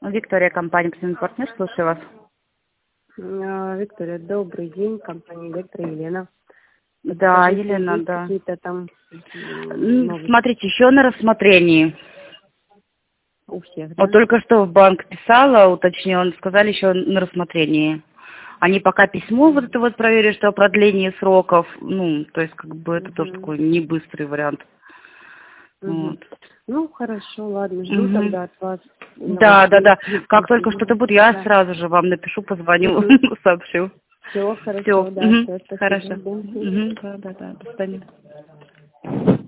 Виктория, компания «Премиум Партнер», слушаю вас. Виктория, добрый день, компания «Электро», Елена. Да, Скажите, Елена, есть да. какие-то там новости Смотрите, еще на рассмотрении. у всех, Вот да? только что в банк писала, уточнила, сказали еще на рассмотрении. Они пока письмо вот это вот проверили, что о продлении сроков, ну, то есть как бы это тоже такой не быстрый вариант. Угу. Вот. Ну, хорошо, ладно, жду Мгм. тогда от вас Да, да, новостей. да. Как только что-то будет, я Да. сразу же вам напишу, позвоню, сообщу. Все Все. хорошо, да, все, спасибо. Хорошо. Да. Да, да, да. До свидания.